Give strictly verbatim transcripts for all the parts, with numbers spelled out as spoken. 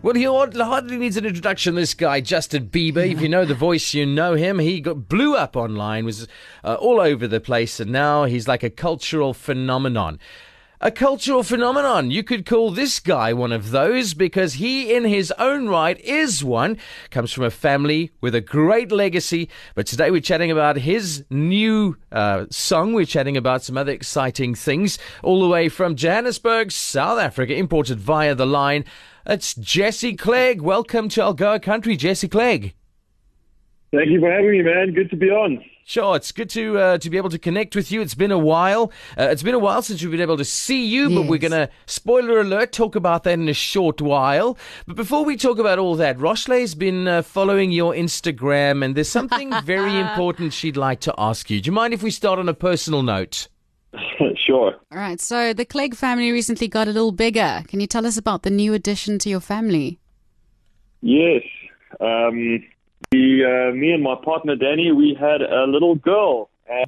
Well, he hardly needs an introduction, this guy, Justin Bieber. If you know the voice, you know him. He got blew up online, was uh, all over the place, and now he's like a cultural phenomenon. A cultural phenomenon. You could call this guy one of those because he, in his own right, is one. Comes from a family with a great legacy. But today we're chatting about his new uh, song. We're chatting about some other exciting things. All the way from Johannesburg, South Africa, imported via the line. It's Jesse Clegg. Welcome to Algoa Country, Jesse Clegg. Thank you for having me, man. Good to be on. Sure, it's good to uh, to be able to connect with you. It's been a while. Uh, it's been a while since we've been able to see you, yes. But we're going to, spoiler alert, talk about that in a short while. But before we talk about all that, Roshley's been uh, following your Instagram, and there's something very important she'd like to ask you. Do you mind if we start on a personal note? Sure. All right, so the Clegg family recently got a little bigger. Can you tell us about the new addition to your family? Yes. Um... We, uh, me and my partner Danny, we had a little girl uh,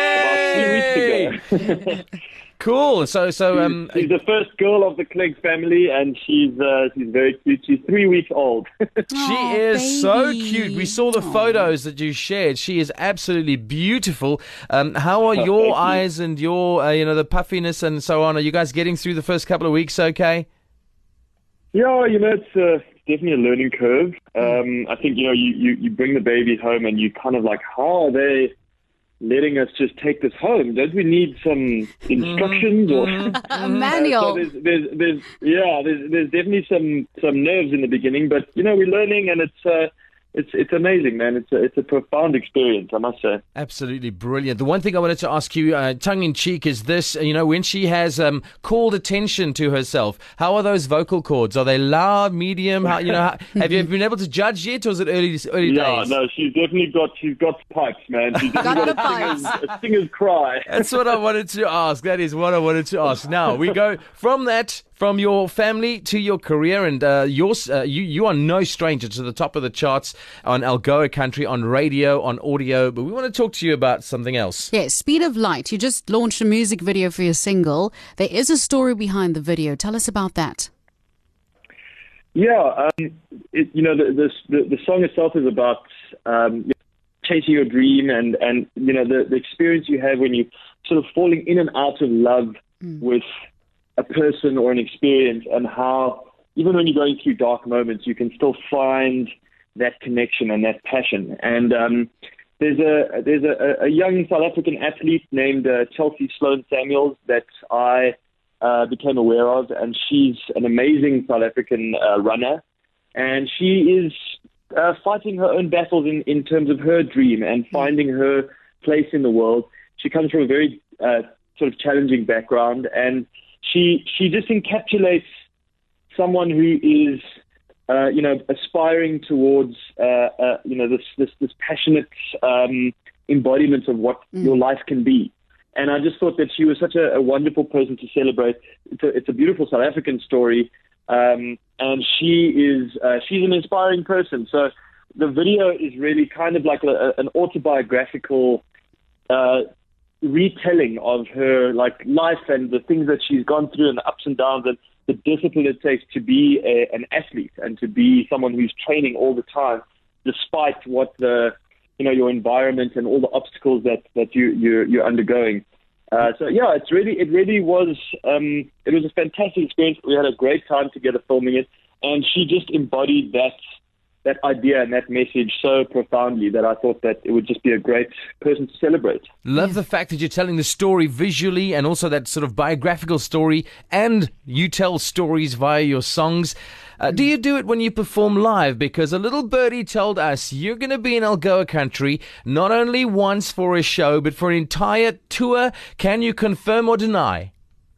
Yay! about three weeks ago. Cool. So, so um, she's, she's the first girl of the Clegg family, and she's uh, she's very cute. She's three weeks old. She is so cute. We saw the photos that you shared. She is absolutely beautiful. Um, how are Oh, your thank you. eyes and your, uh, you know, the puffiness and so on? Are you guys getting through the first couple of weeks? Okay. Yeah, you know, it's uh, definitely a learning curve. Um, I think, you know, you, you, you bring the baby home and you kind of like, how are they letting us just take this home? Don't we need some instructions or A manual? Uh, so there's, there's, there's, yeah, there's, there's definitely some, some nerves in the beginning, but, you know, we're learning, and it's uh, it's it's amazing, man. It's a, it's a profound experience, I must say. Absolutely brilliant. The one thing I wanted to ask you, uh, tongue-in-cheek, is this, you know, when she has um, called attention to herself, how are those vocal cords? Are they loud, medium? How, you know, how, have you been able to judge yet, or is it early, early Yeah, days? no, she's definitely got she's got pipes, man. She's definitely Got got, the a, singer's, a singer's cry. That's what I wanted to ask. That is what I wanted to ask. Now, we go from that, from your family to your career, and uh, yours, uh, you, you are no stranger to the top of the charts on Algoa Country, on radio, on audio, but we want to talk to you about something else. Yes, Speed of Light. You just launched a music video for your single. There is a story behind the video. Tell us about that. Yeah, um, it, you know, the, the the song itself is about um, chasing your dream, and, and you know, the, the experience you have when you sort of falling in and out of love mm. with a person or an experience, and how even when you're going through dark moments, you can still find that connection and that passion. And um, there's a there's a, a young South African athlete named uh, Chelsea Sloan Samuels that I uh, became aware of, and she's an amazing South African uh, runner, and she is uh, fighting her own battles in, in terms of her dream and finding her place in the world. She comes from a very uh, sort of challenging background, and she she just encapsulates someone who is Uh, you know, aspiring towards, uh, uh, you know, this this, this passionate um, embodiment of what mm. your life can be. And I just thought that she was such a, a wonderful person to celebrate. It's a, it's a beautiful South African story, um, and she is uh, she's an inspiring person. So the video is really kind of like a, an autobiographical uh, retelling of her like life and the things that she's gone through and the ups and downs and the discipline it takes to be a, an athlete and to be someone who's training all the time, despite what the, you know, your environment and all the obstacles that, that you, you're, you're undergoing. Uh, so yeah, it's really, it really was, um, it was a fantastic experience. We had a great time together filming it, and she just embodied that, that idea and that message so profoundly that I thought that it would just be a great person to celebrate. Love the fact that you're telling the story visually, and also that sort of biographical story, and you tell stories via your songs. Uh, do you do it when you perform live? Because a little birdie told us you're going to be in Algoa Country not only once for a show, but for an entire tour. Can you confirm or deny?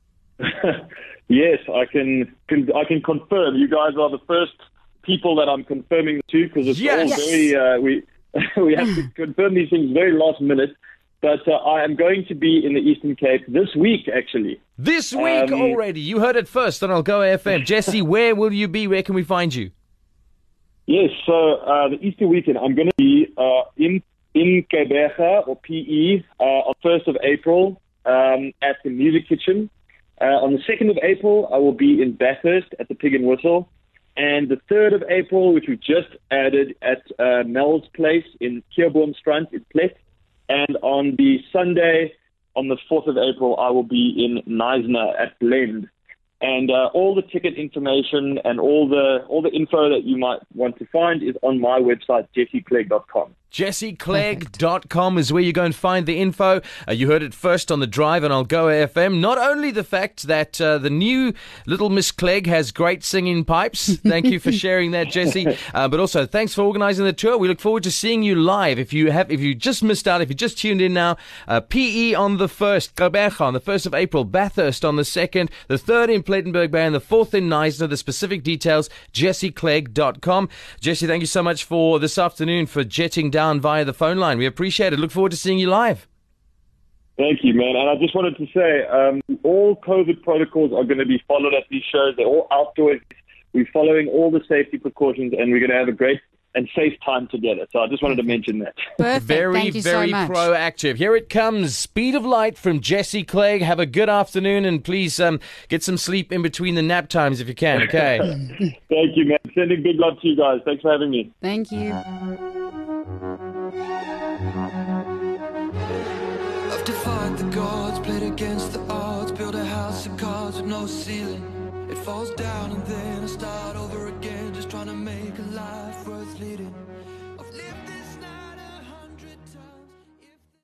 Yes, I can, can. I can confirm. You guys are the first people that I'm confirming to, because it's yes. all very uh, we we have to confirm these things very last minute. But uh, I am going to be in the Eastern Cape this week, actually. This week um, already? You heard it first on Algoa F M. Jesse, where will you be? Where can we find you? Yes, so uh, the Easter weekend, I'm going to be uh, in in Kebega or P E uh, on first of April um, at the Music Kitchen. Uh, on the second of April, I will be in Bathurst at the Pig and Whistle. And the third of April, which we just added at uh, Mel's Place in Kierboomstrand in Plet. And on the Sunday, on the fourth of April, I will be in Neisner at Blend. And uh, all the ticket information and all the all the info that you might want to find is on my website, jesse clegg dot com. jesse clegg dot com is where you go and find the info. Uh, you heard it first on the drive on Algoa F M. Not only the fact that uh, the new little Miss Clegg has great singing pipes. Thank you for sharing that, Jesse. Uh, but also, thanks for organising the tour. We look forward to seeing you live. If you have, if you just missed out, if you just tuned in now, uh, P E on the first, Gqeberha on the first of April, Bathurst on the second, the third in Plettenberg Bay, and the fourth in Neisner. The specific details, jesse clegg dot com. Jesse, thank you so much for this afternoon, for jetting down via the phone line. We appreciate it. Look forward to seeing you live. Thank you, man. And I just wanted to say, um, all COVID protocols are going to be followed at these shows. They're all outdoors. We're following all the safety precautions, and we're going to have a great and safe time together. So I just wanted to mention that. Perfect. Very, Thank you very so much. proactive. Here it comes. Speed of Light from Jesse Clegg. Have a good afternoon, and please um, get some sleep in between the nap times if you can, okay? Thank you, man. Sending big love to you guys. Thanks for having me. Thank you. I've defied the gods, played against the odds, built a house of cards with no ceiling. It falls down and then I start over again, just trying to make a life worth leading.